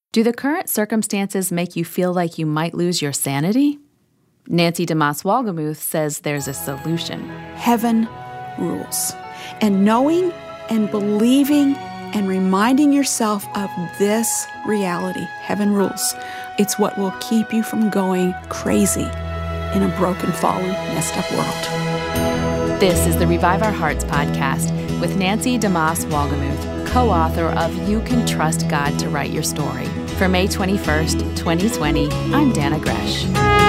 Do the current circumstances make you feel like you might lose your sanity? Nancy DeMoss Wolgemuth says there's a solution. Heaven rules. And knowing and believing and reminding yourself of this reality, heaven rules, it's what will keep you from going crazy in a broken, fallen, messed up world. This is the Revive Our Hearts podcast with Nancy DeMoss Wolgemuth, co-author of You Can Trust God to Write Your Story. For May 21st, 2020, I'm Dana Gresh.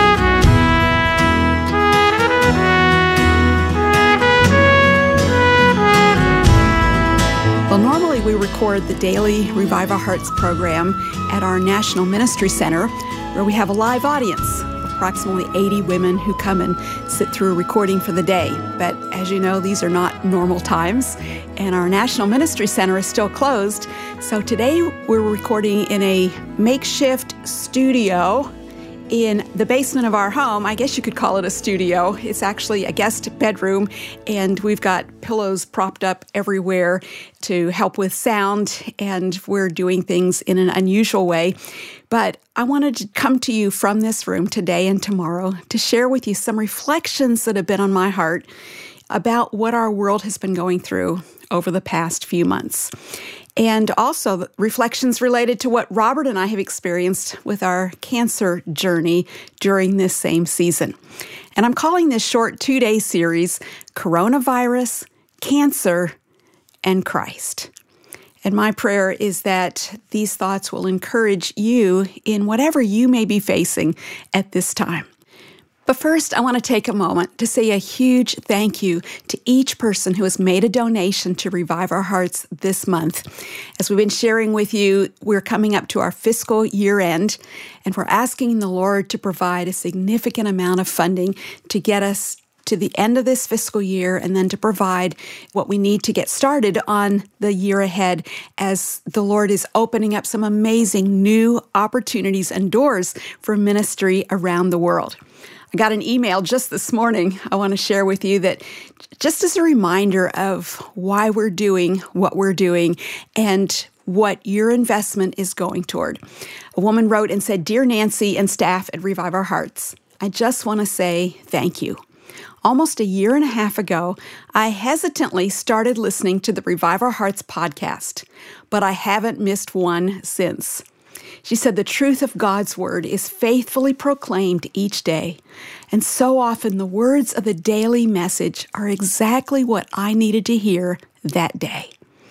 Well, normally we record the daily Revive Our Hearts program at our National Ministry Center, where we have a live audience, approximately 80 women who come and sit through a recording for the day. But as you know, these are not normal times, and our National Ministry Center is still closed. So today we're recording in a makeshift studio in the basement of our home. I guess you could call it a studio. It's actually a guest bedroom, and we've got pillows propped up everywhere to help with sound, and we're doing things in an unusual way. But I wanted to come to you from this room today and tomorrow to share with you some reflections that have been on my heart about what our world has been going through over the past few months. And also reflections related to what Robert and I have experienced with our cancer journey during this same season. And I'm calling this short 2-day series, Coronavirus, Cancer, and Christ. And my prayer is that these thoughts will encourage you in whatever you may be facing at this time. But first, I want to take a moment to say a huge thank you to each person who has made a donation to Revive Our Hearts this month. As we've been sharing with you, we're coming up to our fiscal year end, and we're asking the Lord to provide a significant amount of funding to get us to the end of this fiscal year and then to provide what we need to get started on the year ahead as the Lord is opening up some amazing new opportunities and doors for ministry around the world. I got an email just this morning I want to share with you that just as a reminder of why we're doing what we're doing and what your investment is going toward. A woman wrote and said, "Dear Nancy and staff at Revive Our Hearts, I just want to say thank you. Almost a year and a half ago, I hesitantly started listening to the Revive Our Hearts podcast, but I haven't missed one since." She said, "The truth of God's word is faithfully proclaimed each day, and so often the words of the daily message are exactly what I needed to hear that day.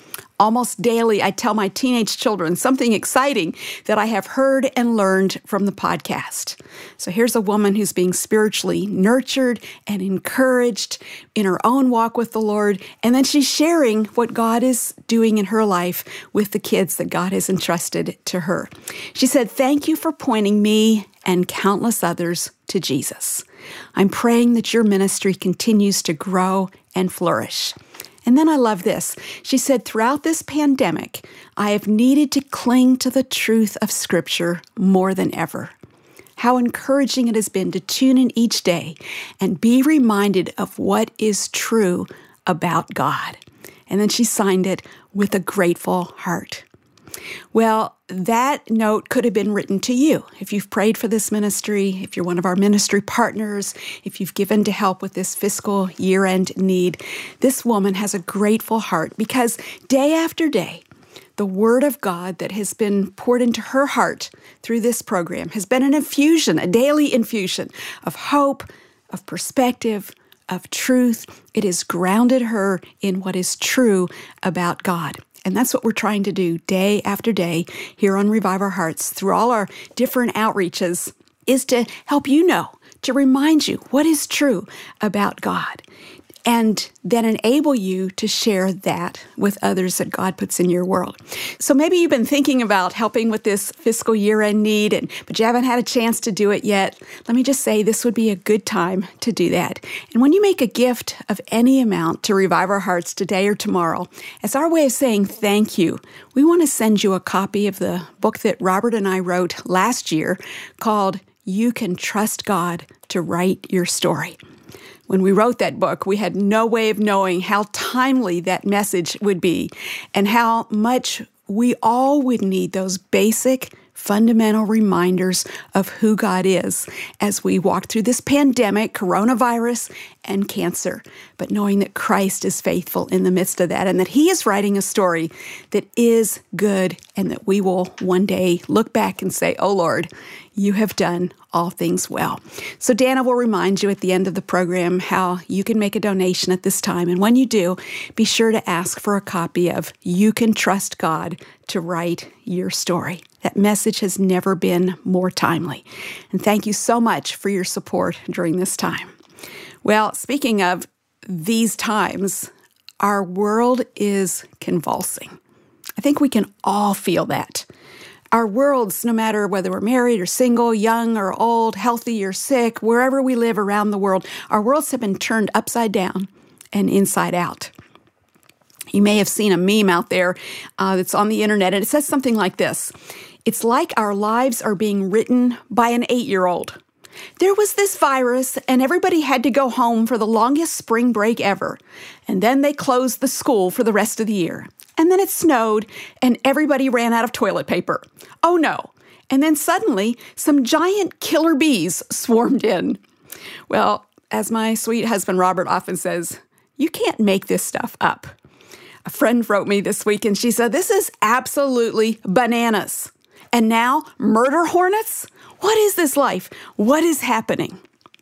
Almost daily, I tell my teenage children something exciting that I have heard and learned from the podcast." So here's a woman who's being spiritually nurtured and encouraged in her own walk with the Lord, and then she's sharing what God is doing in her life with the kids that God has entrusted to her. She said, "Thank you for pointing me and countless others to Jesus. I'm praying that your ministry continues to grow and flourish." And then I love this. She said, "Throughout this pandemic, I have needed to cling to the truth of Scripture more than ever. How encouraging it has been to tune in each day and be reminded of what is true about God." And then she signed it with a grateful heart. Well, that note could have been written to you. If you've prayed for this ministry, if you're one of our ministry partners, if you've given to help with this fiscal year-end need, this woman has a grateful heart because day after day, the Word of God that has been poured into her heart through this program has been an infusion, a daily infusion of hope, of perspective, of truth. It has grounded her in what is true about God. And that's what we're trying to do day after day here on Revive Our Hearts through all our different outreaches, is to help you know, to remind you what is true about God, and then enable you to share that with others that God puts in your world. So maybe you've been thinking about helping with this fiscal year-end need, but you haven't had a chance to do it yet. Let me just say this would be a good time to do that. And when you make a gift of any amount to Revive Our Hearts today or tomorrow, as our way of saying thank you, we want to send you a copy of the book that Robert and I wrote last year called You Can Trust God to Write Your Story. When we wrote that book, we had no way of knowing how timely that message would be and how much we all would need those basic fundamental reminders of who God is as we walk through this pandemic, coronavirus, and cancer, but knowing that Christ is faithful in the midst of that and that He is writing a story that is good and that we will one day look back and say, "Oh Lord, you have done all things well." So Dana will remind you at the end of the program how you can make a donation at this time. And when you do, be sure to ask for a copy of You Can Trust God to Write Your Story. That message has never been more timely. And thank you so much for your support during this time. Well, speaking of these times, our world is convulsing. I think we can all feel that. Our worlds, no matter whether we're married or single, young or old, healthy or sick, wherever we live around the world, our worlds have been turned upside down and inside out. You may have seen a meme out there that's on the internet, and it says something like this: "It's like our lives are being written by an 8-year-old. There was this virus, and everybody had to go home for the longest spring break ever. And then they closed the school for the rest of the year. And then it snowed, and everybody ran out of toilet paper. Oh no. And then suddenly, some giant killer bees swarmed in." Well, as my sweet husband Robert often says, you can't make this stuff up. A friend wrote me this week, and she said, "This is absolutely bananas. And now, murder hornets? What is this life? What is happening?"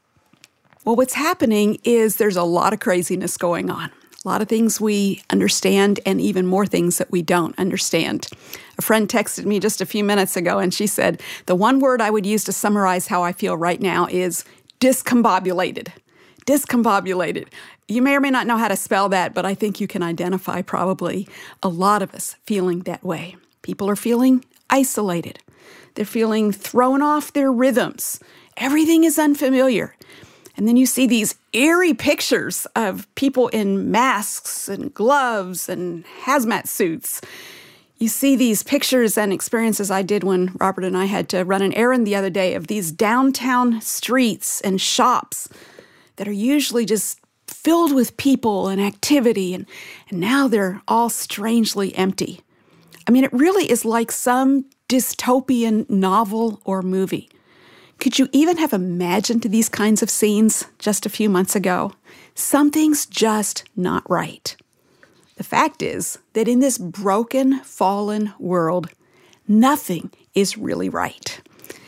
Well, what's happening is there's a lot of craziness going on. A lot of things we understand and even more things that we don't understand. A friend texted me just a few minutes ago, and she said, "The one word I would use to summarize how I feel right now is discombobulated." Discombobulated. You may or may not know how to spell that, but I think you can identify probably a lot of us feeling that way. People are feeling isolated. They're feeling thrown off their rhythms. Everything is unfamiliar. And then you see these eerie pictures of people in masks and gloves and hazmat suits. You see these pictures and experiences I did when Robert and I had to run an errand the other day of these downtown streets and shops that are usually just filled with people and activity, and now they're all strangely empty. I mean, it really is like some dystopian novel or movie. Could you even have imagined these kinds of scenes just a few months ago? Something's just not right. The fact is that in this broken, fallen world, nothing is really right.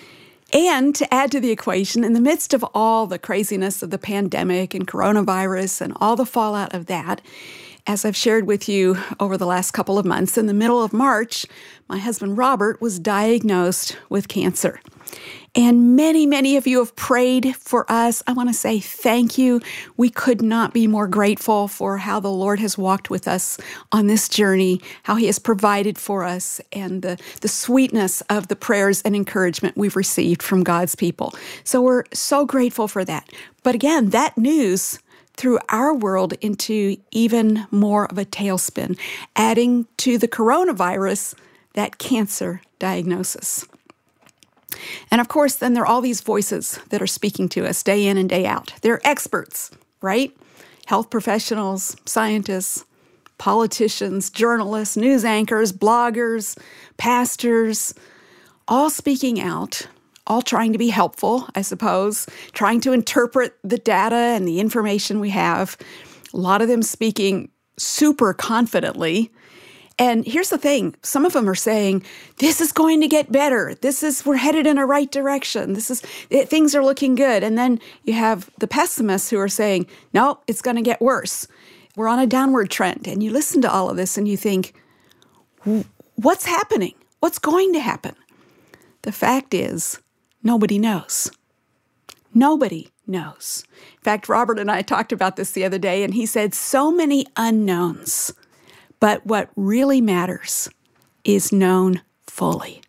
And to add to the equation, in the midst of all the craziness of the pandemic and coronavirus and all the fallout of that, as I've shared with you over the last couple of months, in the middle of March, my husband Robert was diagnosed with cancer. And many, many of you have prayed for us. I want to say thank you. We could not be more grateful for how the Lord has walked with us on this journey, how He has provided for us, and the sweetness of the prayers and encouragement we've received from God's people. So we're so grateful for that. But again, that news threw our world into even more of a tailspin, adding to the coronavirus that cancer diagnosis. And of course, then there are all these voices that are speaking to us day in and day out. They're experts, right? Health professionals, scientists, politicians, journalists, news anchors, bloggers, pastors, all speaking out, all trying to be helpful, I suppose, trying to interpret the data and the information we have. A lot of them speaking super confidently. And here's the thing, some of them are saying, this is going to get better. We're headed in a right direction. Things are looking good. And then you have the pessimists who are saying, no, it's going to get worse. We're on a downward trend. And you listen to all of this and you think, what's happening? What's going to happen? The fact is, nobody knows. Nobody knows. In fact, Robert and I talked about this the other day, and he said, so many unknowns. But what really matters is known fully.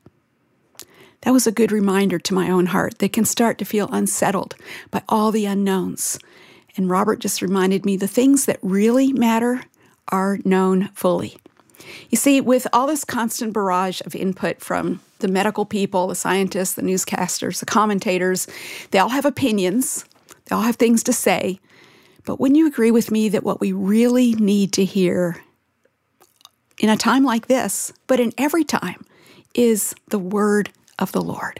That was a good reminder to my own heart that can start to feel unsettled by all the unknowns. And Robert just reminded me the things that really matter are known fully. You see, with all this constant barrage of input from the medical people, the scientists, the newscasters, the commentators, they all have opinions, they all have things to say. But wouldn't you agree with me that what we really need to hear in a time like this, but in every time, is the Word of the Lord.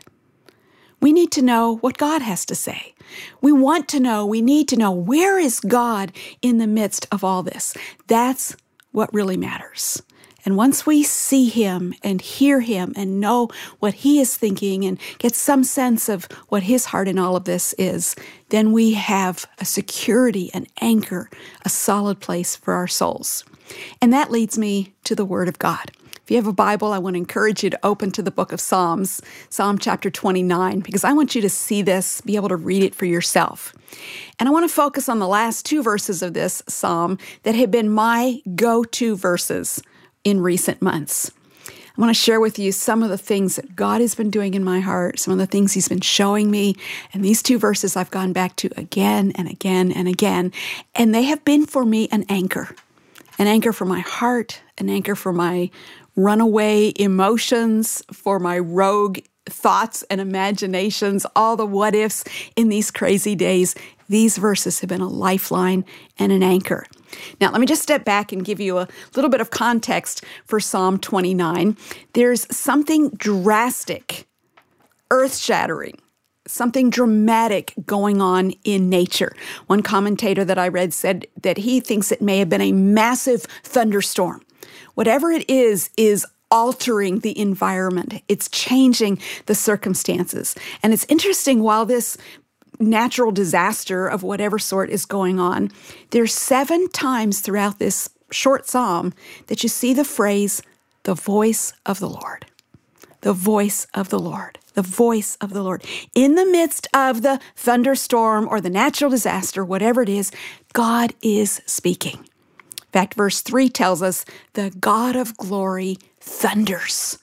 We need to know what God has to say. We need to know, where is God in the midst of all this? That's what really matters. And once we see him and hear him and know what he is thinking and get some sense of what his heart in all of this is, then we have a security, an anchor, a solid place for our souls. And that leads me to the Word of God. If you have a Bible, I want to encourage you to open to the book of Psalms, Psalm chapter 29, because I want you to see this, be able to read it for yourself. And I want to focus on the last two verses of this psalm that have been my go-to verses in recent months. I want to share with you some of the things that God has been doing in my heart, some of the things he's been showing me. And these two verses I've gone back to again and again and again. And they have been for me an anchor for my heart, an anchor for my runaway emotions, for my rogue thoughts and imaginations, all the what ifs in these crazy days. These verses have been a lifeline and an anchor. Now, let me just step back and give you a little bit of context for Psalm 29. There's something drastic, earth-shattering, something dramatic going on in nature. One commentator that I read said that he thinks it may have been a massive thunderstorm. Whatever it is altering the environment. It's changing the circumstances. And it's interesting, while this natural disaster of whatever sort is going on, there's 7 times throughout this short psalm that you see the phrase, the voice of the Lord. The voice of the Lord. The voice of the Lord. In the midst of the thunderstorm or the natural disaster, whatever it is, God is speaking. In fact, verse 3 tells us the God of glory thunders.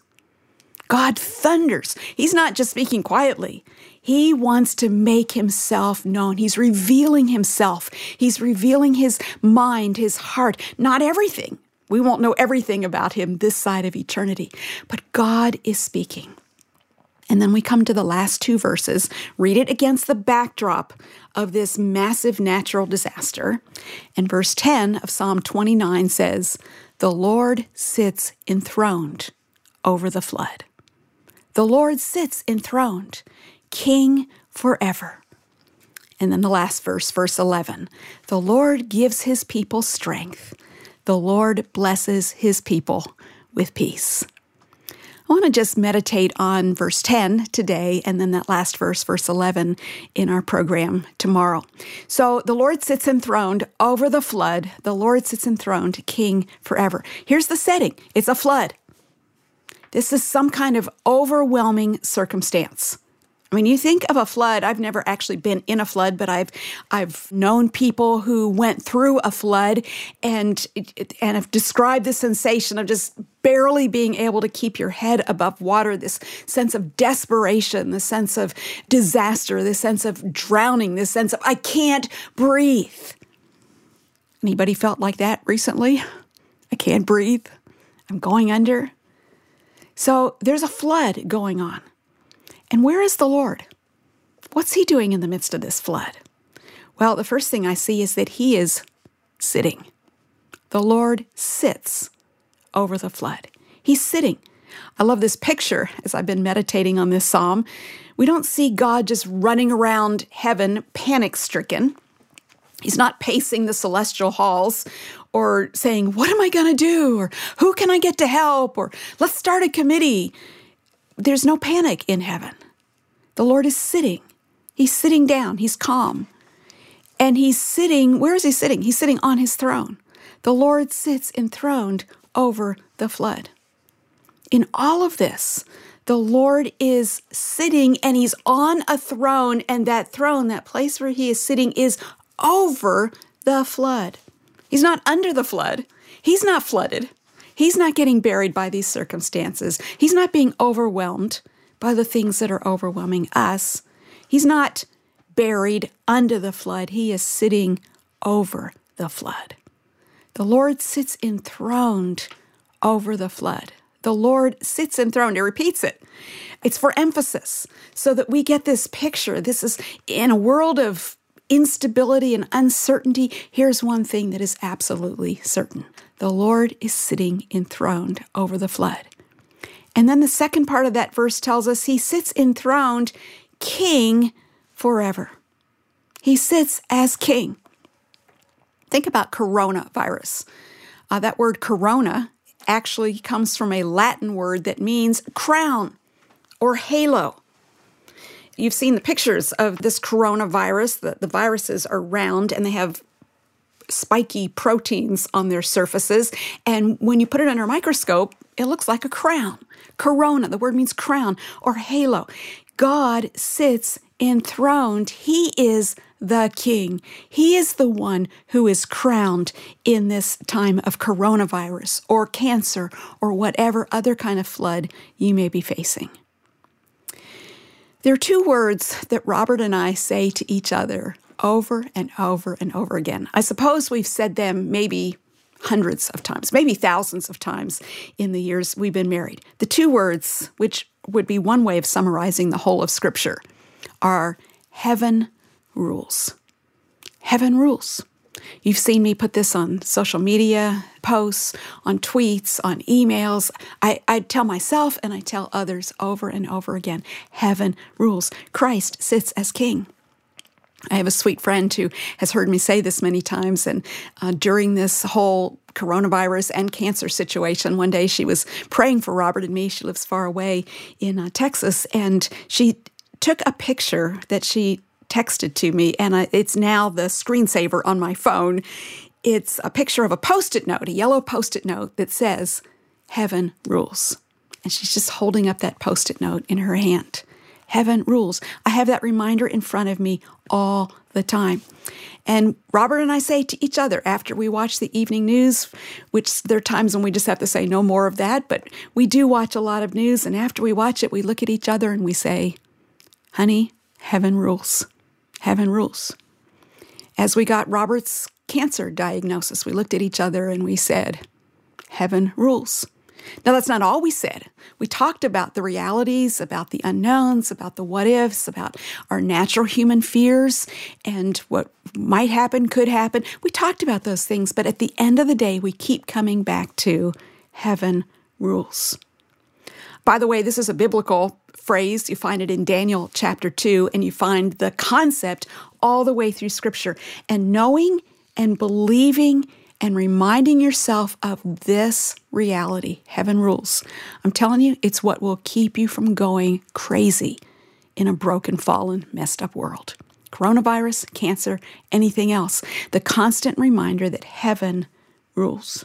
God thunders. He's not just speaking quietly. He wants to make himself known. He's revealing himself. He's revealing his mind, his heart. Not everything. We won't know everything about him this side of eternity. But God is speaking. And then we come to the last 2 verses. Read it against the backdrop of this massive natural disaster. And verse 10 of Psalm 29 says, "The Lord sits enthroned over the flood." The Lord sits enthroned, King forever. And then the last verse, verse 11, "The Lord gives his people strength. The Lord blesses his people with peace." I want to just meditate on verse 10 today, and then that last verse, verse 11, in our program tomorrow. So the Lord sits enthroned over the flood. The Lord sits enthroned, King forever. Here's the setting. It's a flood. This is some kind of overwhelming circumstance. I mean, you think of a flood. I've never actually been in a flood, but I've known people who went through a flood and have described the sensation of just barely being able to keep your head above water, this sense of desperation, the sense of disaster, this sense of drowning, this sense of, I can't breathe. Anybody felt like that recently? I can't breathe. I'm going under. So there's a flood going on. And where is the Lord? What's he doing in the midst of this flood? Well, the first thing I see is that he is sitting. The Lord sits over the flood. He's sitting. I love this picture as I've been meditating on this psalm. We don't see God just running around heaven panic-stricken. He's not pacing the celestial halls or saying, what am I going to do? Or who can I get to help? Or let's start a committee. There's no panic in heaven. The Lord is sitting. He's sitting down. He's calm. And he's sitting, where is he sitting? He's sitting on his throne. The Lord sits enthroned over the flood. In all of this, the Lord is sitting and he's on a throne, and that throne, that place where he is sitting, is over the flood. He's not under the flood. He's not flooded. He's not getting buried by these circumstances. He's not being overwhelmed by the things that are overwhelming us. He's not buried under the flood. He is sitting over the flood. The Lord sits enthroned over the flood. The Lord sits enthroned. It repeats it. It's for emphasis so that we get this picture. This is in a world of instability and uncertainty. Here's one thing that is absolutely certain. The Lord is sitting enthroned over the flood. And then the second part of that verse tells us he sits enthroned, king forever. He sits as king. Think about coronavirus. That word corona actually comes from a Latin word that means crown or halo. You've seen the pictures of this coronavirus. The viruses are round and they have spiky proteins on their surfaces. And when you put it under a microscope, it looks like a crown. Corona, the word means crown or halo. God sits enthroned. He is the king. He is the one who is crowned in this time of coronavirus or cancer or whatever other kind of flood you may be facing. There are two words that Robert and I say to each other over and over and over again. I suppose we've said them maybe hundreds of times, maybe thousands of times in the years we've been married. The two words, which would be one way of summarizing the whole of Scripture, are heaven rules. Heaven rules. You've seen me put this on social media posts, on tweets, on emails. I tell myself and I tell others over and over again, heaven rules. Christ sits as king. I have a sweet friend who has heard me say this many times, and during this whole coronavirus and cancer situation, one day she was praying for Robert and me. She lives far away in Texas, and she took a picture that she texted to me, and it's now the screensaver on my phone. It's a picture of a Post-it note, a yellow Post-it note that says, heaven rules. And she's just holding up that Post-it note in her hand. Heaven rules. I have that reminder in front of me all the time. And Robert and I say to each other after we watch the evening news, which there are times when we just have to say no more of that, but we do watch a lot of news, and after we watch it, we look at each other and we say, honey, heaven rules. Heaven rules. As we got Robert's cancer diagnosis, we looked at each other and we said, heaven rules. Now, that's not all we said. We talked about the realities, about the unknowns, about the what-ifs, about our natural human fears and what might happen, could happen. We talked about those things, but at the end of the day, we keep coming back to heaven rules. By the way, this is a biblical phrase. You find it in Daniel chapter 2, and you find the concept all the way through Scripture. And knowing and believing and reminding yourself of this reality, heaven rules. I'm telling you, it's what will keep you from going crazy in a broken, fallen, messed up world. Coronavirus, cancer, anything else. The constant reminder that heaven rules.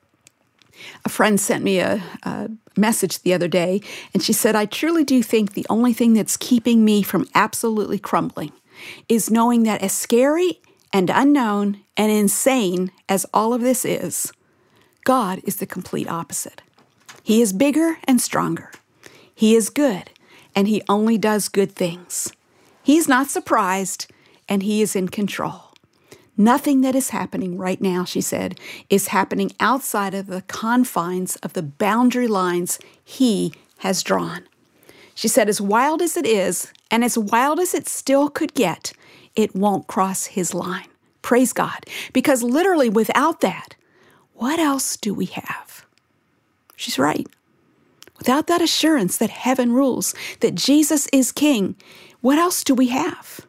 A friend sent me a message the other day, and she said, I truly do think the only thing that's keeping me from absolutely crumbling is knowing that as scary and unknown and insane as all of this is, God is the complete opposite. He is bigger and stronger. He is good, and He only does good things. He's not surprised, and He is in control. Nothing that is happening right now, she said, is happening outside of the confines of the boundary lines He has drawn. She said, as wild as it is, and as wild as it still could get, it won't cross His line. Praise God. Because literally without that, what else do we have? She's right. Without that assurance that heaven rules, that Jesus is King, what else do we have?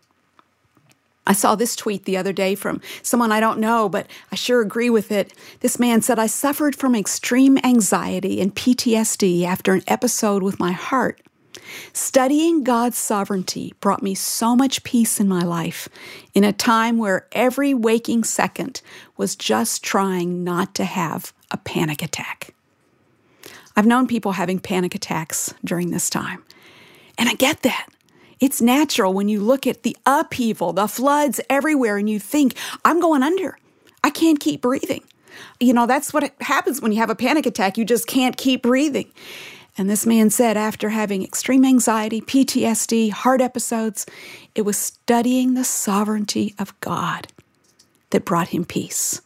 I saw this tweet the other day from someone I don't know, but I sure agree with it. This man said, I suffered from extreme anxiety and PTSD after an episode with my heart. Studying God's sovereignty brought me so much peace in my life in a time where every waking second was just trying not to have a panic attack. I've known people having panic attacks during this time, and I get that. It's natural when you look at the upheaval, the floods everywhere, and you think, I'm going under. I can't keep breathing. You know, that's what happens when you have a panic attack. You just can't keep breathing. And this man said after having extreme anxiety, PTSD, heart episodes, it was studying the sovereignty of God that brought him peace.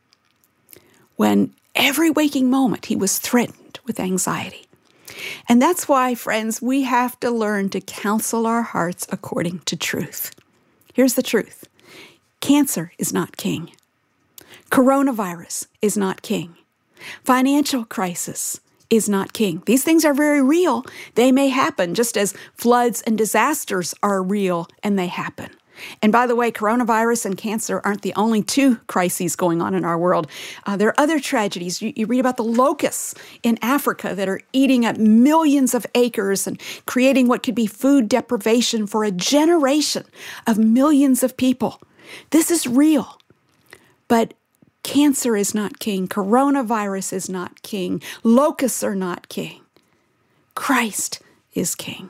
When every waking moment he was threatened with anxiety. And that's why, friends, we have to learn to counsel our hearts according to truth. Here's the truth. Cancer is not king. Coronavirus is not king. Financial crisis is not king. These things are very real. They may happen, just as floods and disasters are real and they happen. And by the way, coronavirus and cancer aren't the only two crises going on in our world. There are other tragedies. You read about the locusts in Africa that are eating up millions of acres and creating what could be food deprivation for a generation of millions of people. This is real. But cancer is not king. Coronavirus is not king. Locusts are not king. Christ is king.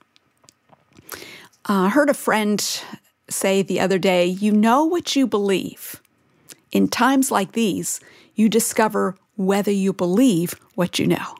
I heard a friend say the other day, you know what you believe. In times like these, you discover whether you believe what you know.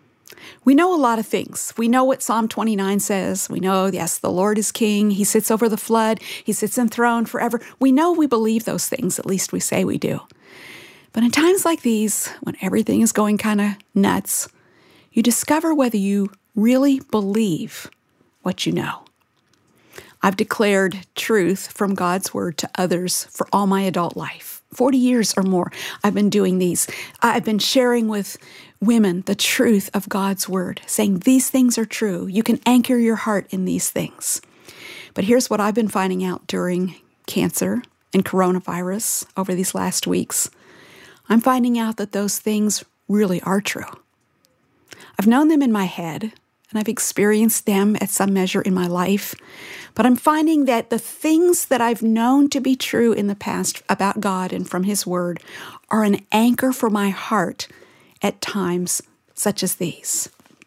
We know a lot of things. We know what Psalm 29 says. We know, yes, the Lord is king. He sits over the flood. He sits enthroned forever. We know we believe those things. At least we say we do. But in times like these, when everything is going kind of nuts, you discover whether you really believe what you know. I've declared truth from God's word to others for all my adult life. 40 years or more I've been doing these. I've been sharing with women the truth of God's word, saying these things are true. You can anchor your heart in these things. But here's what I've been finding out during cancer and coronavirus over these last weeks. I'm finding out that those things really are true. I've known them in my head, and I've experienced them at some measure in my life. But I'm finding that the things that I've known to be true in the past about God and from His Word are an anchor for my heart at times such as these.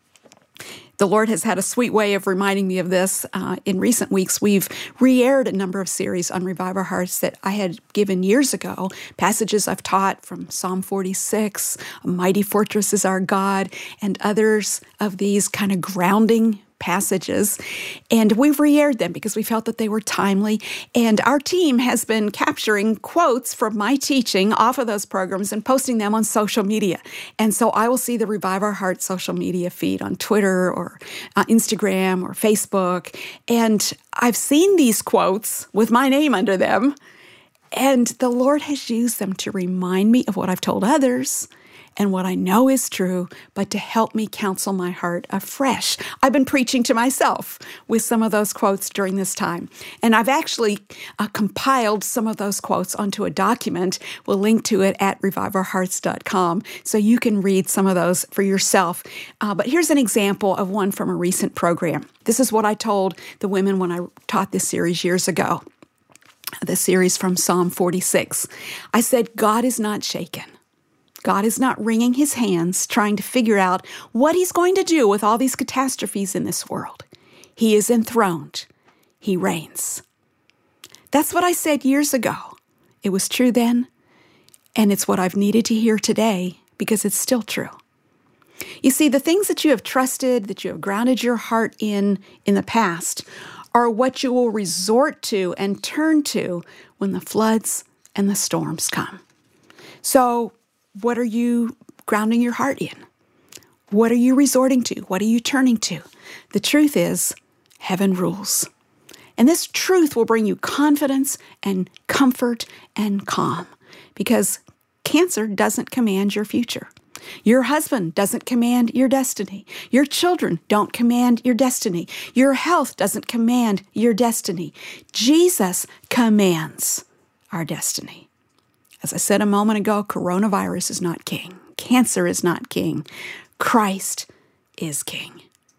The Lord has had a sweet way of reminding me of this. In recent weeks, we've re-aired a number of series on Revive Our Hearts that I had given years ago, passages I've taught from Psalm 46, A Mighty Fortress is Our God, and others of these kind of grounding passages. And we've re-aired them because we felt that they were timely. And our team has been capturing quotes from my teaching off of those programs and posting them on social media. And so I will see the Revive Our Hearts social media feed on Twitter or Instagram or Facebook. And I've seen these quotes with my name under them. And the Lord has used them to remind me of what I've told others and what I know is true, but to help me counsel my heart afresh. I've been preaching to myself with some of those quotes during this time. And I've actually compiled some of those quotes onto a document. We'll link to it at reviveourhearts.com so you can read some of those for yourself. But here's an example of one from a recent program. This is what I told the women when I taught this series years ago, the series from Psalm 46. I said, God is not shaken. God is not wringing His hands trying to figure out what He's going to do with all these catastrophes in this world. He is enthroned. He reigns. That's what I said years ago. It was true then, and it's what I've needed to hear today because it's still true. You see, the things that you have trusted, that you have grounded your heart in the past, are what you will resort to and turn to when the floods and the storms come. So, what are you grounding your heart in? What are you resorting to? What are you turning to? The truth is, heaven rules. And this truth will bring you confidence and comfort and calm because cancer doesn't command your future. Your husband doesn't command your destiny. Your children don't command your destiny. Your health doesn't command your destiny. Jesus commands our destiny. As I said a moment ago, coronavirus is not king. Cancer is not king. Christ is king.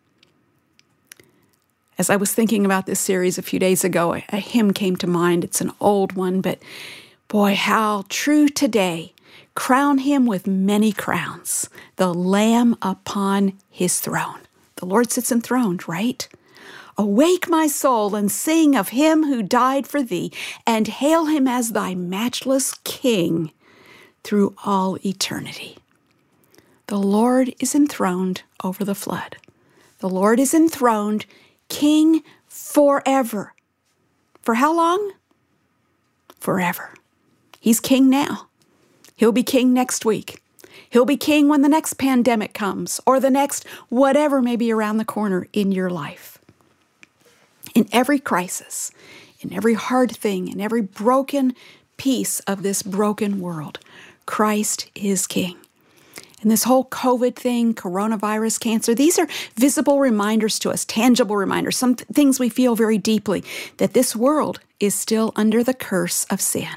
As I was thinking about this series a few days ago, a hymn came to mind. It's an old one, but boy, how true today. Crown Him with many crowns, the Lamb upon His throne. The Lord sits enthroned, right? Awake, my soul, and sing of Him who died for thee, and hail Him as thy matchless King through all eternity. The Lord is enthroned over the flood. The Lord is enthroned, King forever. For how long? Forever. He's King now. He'll be King next week. He'll be King when the next pandemic comes, or the next whatever may be around the corner in your life. In every crisis, in every hard thing, in every broken piece of this broken world, Christ is King. And this whole COVID thing, coronavirus, cancer, these are visible reminders to us, tangible reminders, some things we feel very deeply, that this world is still under the curse of sin.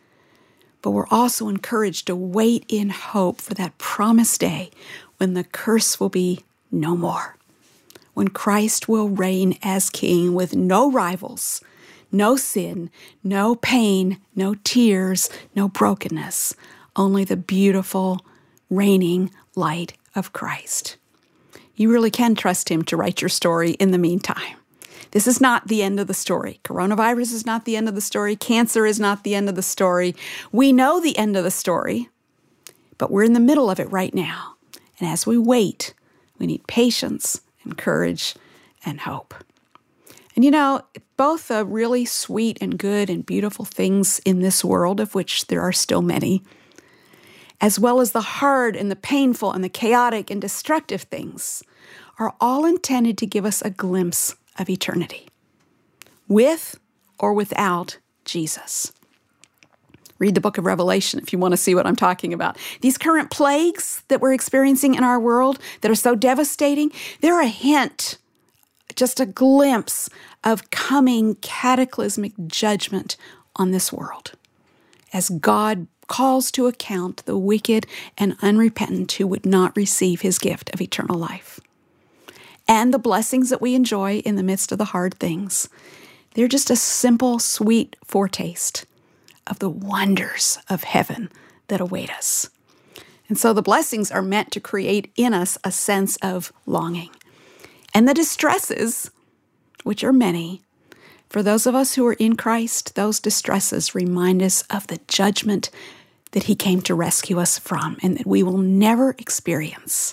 But we're also encouraged to wait in hope for that promised day when the curse will be no more, when Christ will reign as King with no rivals, no sin, no pain, no tears, no brokenness, only the beautiful, reigning light of Christ. You really can trust Him to write your story in the meantime. This is not the end of the story. Coronavirus is not the end of the story. Cancer is not the end of the story. We know the end of the story, but we're in the middle of it right now. And as we wait, we need patience and courage and hope. And you know, both the really sweet and good and beautiful things in this world, of which there are still many, as well as the hard and the painful and the chaotic and destructive things, are all intended to give us a glimpse of eternity, with or without Jesus. Read the book of Revelation if you want to see what I'm talking about. These current plagues that we're experiencing in our world that are so devastating, they're a hint, just a glimpse of coming cataclysmic judgment on this world, as God calls to account the wicked and unrepentant who would not receive His gift of eternal life. And the blessings that we enjoy in the midst of the hard things, they're just a simple, sweet foretaste of the wonders of heaven that await us. And so the blessings are meant to create in us a sense of longing. And the distresses, which are many, for those of us who are in Christ, those distresses remind us of the judgment that He came to rescue us from and that we will never experience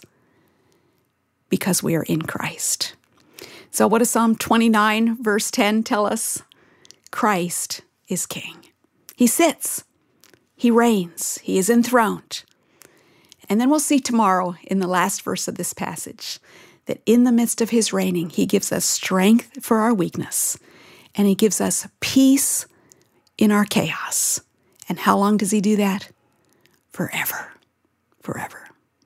because we are in Christ. So what does Psalm 29, verse 10 tell us? Christ is King. He sits. He reigns. He is enthroned. And then we'll see tomorrow in the last verse of this passage that in the midst of His reigning, He gives us strength for our weakness, and He gives us peace in our chaos. And how long does He do that? Forever. Forever.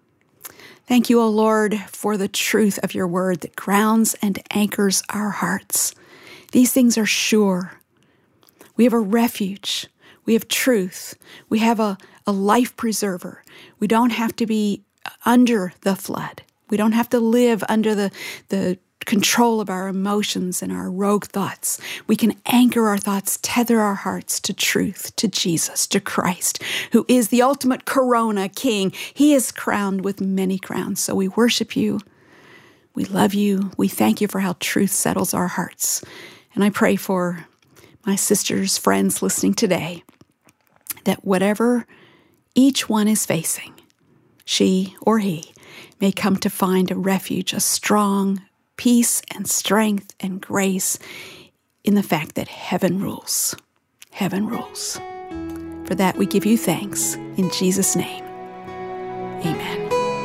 Thank you, O Lord, for the truth of your word that grounds and anchors our hearts. These things are sure. We have a refuge. We have truth. We have a life preserver. We don't have to be under the flood. We don't have to live under the control of our emotions and our rogue thoughts. We can anchor our thoughts, tether our hearts to truth, to Jesus, to Christ, who is the ultimate Corona King. He is crowned with many crowns. So we worship you. We love you. We thank you for how truth settles our hearts. And I pray for my sisters, friends listening today, that whatever each one is facing, she or he may come to find a refuge, a strong peace and strength and grace in the fact that heaven rules. Heaven rules. For that we give you thanks in Jesus' name. Amen.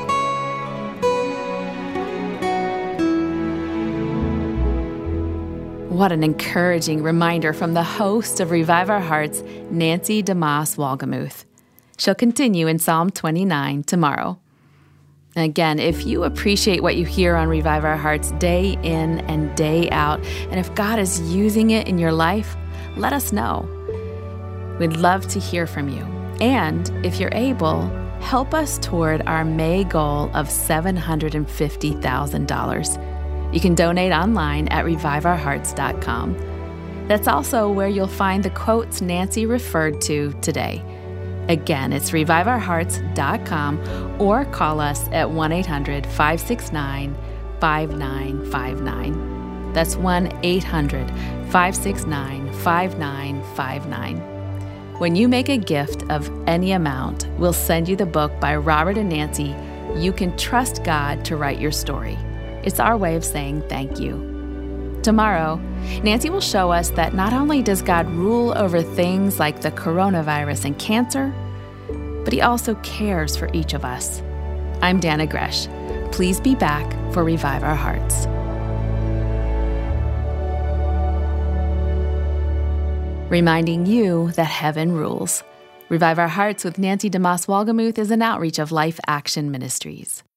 What an encouraging reminder from the host of Revive Our Hearts, Nancy DeMoss Wolgemuth. She'll continue in Psalm 29 tomorrow. Again, if you appreciate what you hear on Revive Our Hearts day in and day out, and if God is using it in your life, let us know. We'd love to hear from you. And if you're able, help us toward our May goal of $750,000. You can donate online at reviveourhearts.com. That's also where you'll find the quotes Nancy referred to today. Again, it's reviveourhearts.com or call us at 1-800-569-5959. That's 1-800-569-5959. When you make a gift of any amount, we'll send you the book by Robert and Nancy, You Can Trust God to Write Your Story. It's our way of saying thank you. Tomorrow, Nancy will show us that not only does God rule over things like the coronavirus and cancer, but He also cares for each of us. I'm Dana Gresh. Please be back for Revive Our Hearts. Reminding you that heaven rules. Revive Our Hearts with Nancy DeMoss Wolgemuth is an outreach of Life Action Ministries.